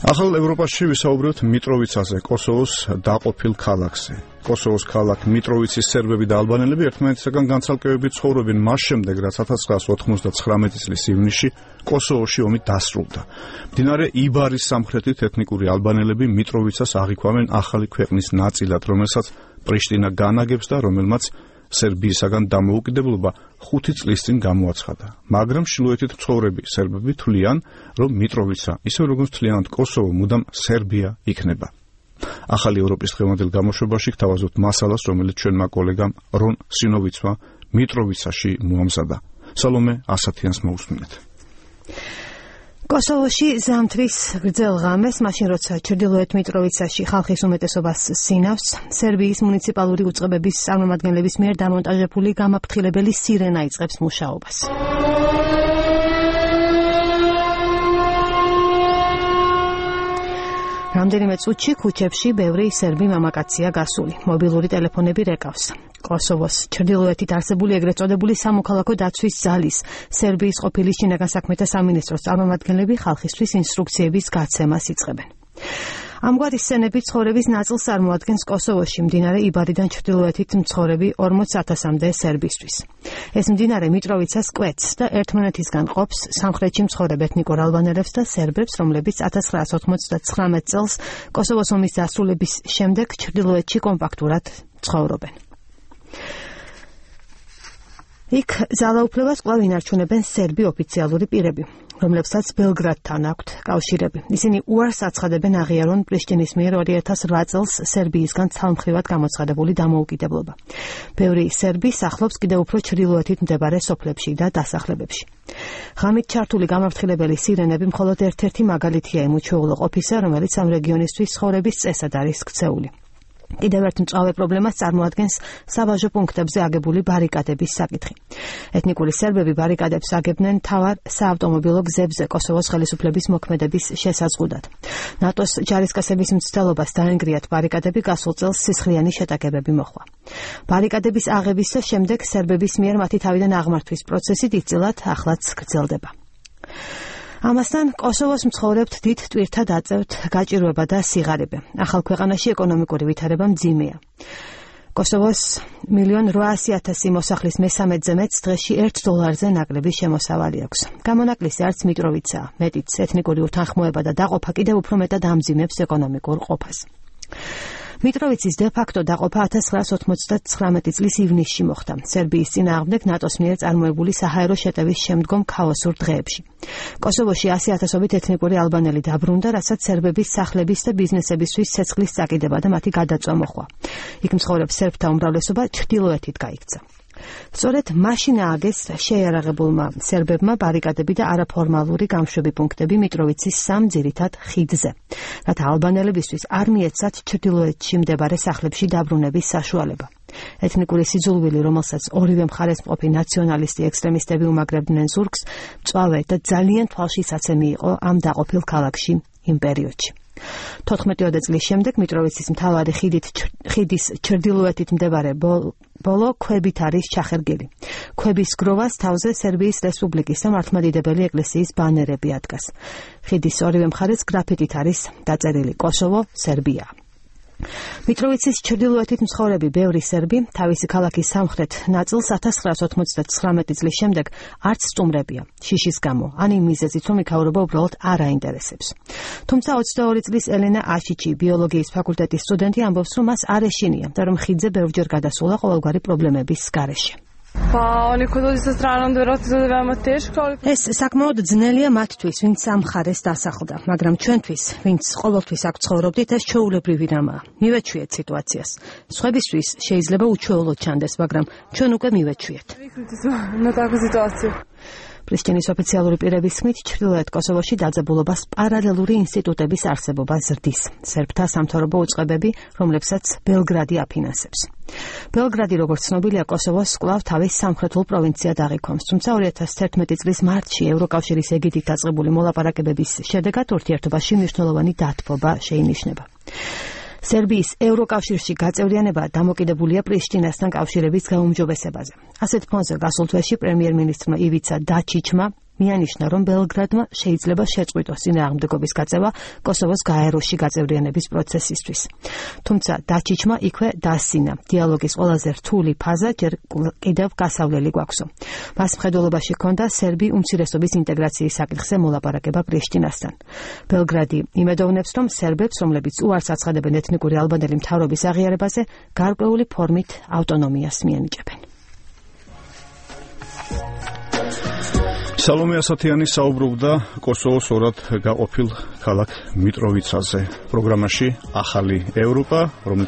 ახალ ევროპაში ვისაუბრებთ მიტროვიცაზე, კოსოვოს დაყოფილ ქალაქზე. კოსოვოს ქალაქ მიტროვიცის სერბები და ალბანელები ერთმანეთისგან განცალკევებით ცხოვრობენ მას შემდეგ, რაც 1999 წლის ივნისში კოსოვოში ომი დასრულდა. მდინარე იბარის სამხრეთით ეთნიკური ალბანელები მიტროვიცას აღიქვამენ ახალი ქვეყნის ნაწილად, რომელსაც პრიშტინა განაგებს და რომელმაც სერბიისაგან დამოუკიდებლობა 5 წლის წინ გამოაცხადა. მაგრამ ჩრდილოეთით მცხოვრები სერბები თვლიან, რომ მიტროვიცა, ისე როგორც თვლიანად კოსოვო, მუდამ სერბია იქნება. ახალი ევროპის დღევანდელ გამოშვებაში გთავაზობთ მასალას, რომელიც ჩვენმა კოლეგამ რონ სინოვიცმა მიტროვიცაში მოამზადა. სალომე ასათიანს მოусმინეთ. კოსოვოში ზამთრის გრძელ ღამეს, მაშინ როცა ჩრდილოეთ მიტროვიცაში ხალხის უმეტესობას სინავს, სერბიის მუნიციპალური უწყებების წარმომადგენლების მიერ დამონტაჟებული გამაფრთხილებელი სირენა იწყებს მუშაობას. რამდენიმე წუთში ქუჩებში ბევრი სერბი მამაკაცია გასული, მობილური ტელეფონები რეკავს. კოსოვოს ჩრდილოეთით არსებული ეგრეთ წოდებული სამოქალაქო დაცვის ძალის სერბიის ყოფილი შინაგან საქმეთა სამინისტროს წარმომადგენლები ხალხისთვის ინსტრუქციების გაცემას იწყებენ. ამგვარი სცენები ცხოვრების ნაწილს წარმოადგენს კოსოვოში მდინარე იბარიდან ჩრდილოეთით მცხოვრები 40,000-მდე სერბისთვის. ეს მდინარე მიტროვიცას კვეთს და ერთმანეთისგან ყოფს სამხრეთში მცხოვრებ ეთნიკურ ალბანელებს და სერბებს, რომლებიც 1999 წელს კოსოვოს ომის დასრულების შემდეგ ჩრდილოეთში კომპაქტურად ცხოვრობენ. იქ ძალაუფლებას კვლავ ინარჩუნებენ სერბი ოფიციალური პირები, რომლებსაც ბელგრადთან აქვთ კავშირები. ისინი უარს აცხადებენ აღიარონ პრიშტინის მიერ 2008 წელს სერბიისგან ცალმხრივად გამოცხადებული დამოუკიდებლობა. ბევრი სერბი სახლობს კიდევ უფრო ჩრდილოეთით მდებარე სოფლებში და დასახლებებში. ღამით ჩართული გამაფრთხილებელი სირენები მხოლოდ ერთ-ერთი მაგალითია იმ უჩვეულო ყოფისა, რომელიც ამ რეგიონისთვის ცხოვრების წესად არის ქცეული. კიდევ ერთ მწვავე პრობლემას წარმოადგენს საბაჟო პუნქტებზე აგებული ბარიკადების საკითხი. ეთნიკური სერბები ბარიკადებს აგებდნენ მთავარ საავტომობილო გზებზე კოსოვოს ხელისუფლების მოქმედების შესაზღუდად. ნატოს ჯარისკაცების მცდელობას დაენგრიათ ბარიკადები გასულ წელს სისხლიანი შეტაკებები მოხდა. ბარიკადების აღების შემდეგ სერბების მიერ მათი თავიდან აღმართვის პროცესი დიდწილად ახლაც გრძელდება. ამასთან კოსოვოს მცხოვრებთ დიდ ტვირთად აწევთ გაჭირვება და სიღარიბე. ახალ ქვეყანაში ეკონომიკური ვითარება მძიმეა. კოსოვოს 1,800,000 მოსახლის მესამედზე მეც დღეში $1 ნაკლები შემოსავალი აქვს. გამონაკლისი არც მიტროვიცაა, მეტიც ეთნიკური უთანხმოება და დაყოფა კიდევ უფრო მეტად ამძიმებს ეკონომიკურ ყოფას. მიტროვიცის დე-ფაქტო დაყოფა 1999 წლის ივნისში მოხდა, სერბიის წინააღმდეგ ნატოს მიერ წარმოებული საჰაერო შეტევის შემდგომ ქაოსურ დღეებში. კოსოვოში 100,000-ობით ეთნიკური ალბანელი დაბრუნდა, რასაც სერბების სახლების და ბიზნესებისთვის ცეცხლის წაკიდება და მათი გადაწვა მოხდა. იქ მცხოვრებ სერბთა უმრავლესობა ჩრდილოეთით გაიქცა. სწორედ მაშინ ააგეს შეიარაღებულმა სერბებმა ბარიკადები და არაფორმალური გამშვები პუნქტები მიტროვიცის სამ ძირითად ხიდზე, რათა ალბანელებისთვის არ მიეცათ ჩრდილოეთში მდებარე სახლებში დაბრუნების საშუალება. ეთნიკური სიძულვილი, რომელსაც ორივე მხარეს მყოფი ნაციონალისტი ექსტრემისტები უმაგრებდნენ ზურგს, მწვავე და ძალიან თვალშისაცემი იყო ამ დაყოფილ ქალაქში იმ პერიოდში. 14 წლის შემდეგ მიტროვიცის მთავარი ხიდის ჩრდილოეთით მდებარე ბოლო ქვებით არის ჩახერგილი. ქვების გროვას თავზე სერბიის რესპუბლიკის და მართლმადიდებელი ეკლესიის ბანერები ადგას. ხიდის ორივე მხარეს გრაფიტით არის დაწერილი კოსოვო, სერბია. მიტროვიცის ჩრდილოეთით მცხოვრები ბევრი სერბი თავისი ქალაქის სამხრეთ ნაწილს 1999 წლის შემდეგ არც სტუმრებია, შიშის გამო, ან იმ მიზეზით, რომ იქაურობა უბრალოდ არ აინტერესებს. თუმცა 22 წლის ელენა აშიჩი, ბიოლოგიის ფაკულტეტის სტუდენტი, ამბობს, რომ მას არ ეშინია და რომ ხიდზე ბევრჯერ გადასულა ყოველგვარი პრობლემების გარეშე. ეს საკმაოდ ძნელია მათთვის, ვინც ამ მხარეს დასახლდა, მაგრამ ჩვენთვის, ვინც ყოველთვის აქ ცხოვრობდით, ეს ჩვეულებრივი რამაა. მივეჩვიეთ სიტუაციას. სხვებისთვის შეიძლება უჩვეულო ჩანდეს, მაგრამ ჩვენ უკვე მივეჩვიეთ. პრიშტინის ოფიციალური პირების თქმით, ჩრდილოეთ კოსოვოში დაძაბულობას პარალელური ინსტიტუტების არსებობა ზრდის. სერბთა სამთავრობო უწყებები, რომლებსაც ბელგრადი აფინანსებს. ბელგრადი, როგორც ცნობილია, კოსოვოს კვლავ თავის სამხრეთულ პროვინციად აღიქვამს, თუმცა 2011 წლის მარტში ევროკავშირის ეგიდით დაწყებული მოლაპარაკებების შედეგად ურთიერთობაში მნიშვნელოვანი დათბობა შეინიშნება. სერბიის ევროკავშირში გაწევრიანება დამოკიდებულია პრიშტინასთან კავშირების გაუმჯობესებაზე. ასეთ ფონზე გასულ თვეში პრემიერ-მინისტრმა ივიცა დაჩიჩმა მიანიშნა, რომ ბელგრადმა შეიძლება შეწყვიტოს წინააღმდეგობის გაწევა კოსოვოს გაეროში გაწევრიანების პროცესისთვის. თუმცა დაჩიჩმა იქვე დასინა. დიალოგის ყველაზე რთული ფაზა ჯერ კიდევ გასავლელი გვაქვსო. მას მხედველობაში ჰქონდა სერბი უმცირესობის ინტეგრაციის საკითხზე მოლაპარაკება პრიშტინასთან. ბელგრადი იმედოვნებს, რომ სერბებს, რომლებიც უარს აცხადებენ ეთნიკური ალბანელი მთავრობის აღიარებაზე, გარკვეული ფორმით ავტონომიას მიანიჭებენ. სალომე ასათიანი საუბრობდა კოსოვოს ორად გაყოფილ ქალაქ მიტროვიცაზე. პროგრამაში ახალი ევროპა, რომელიც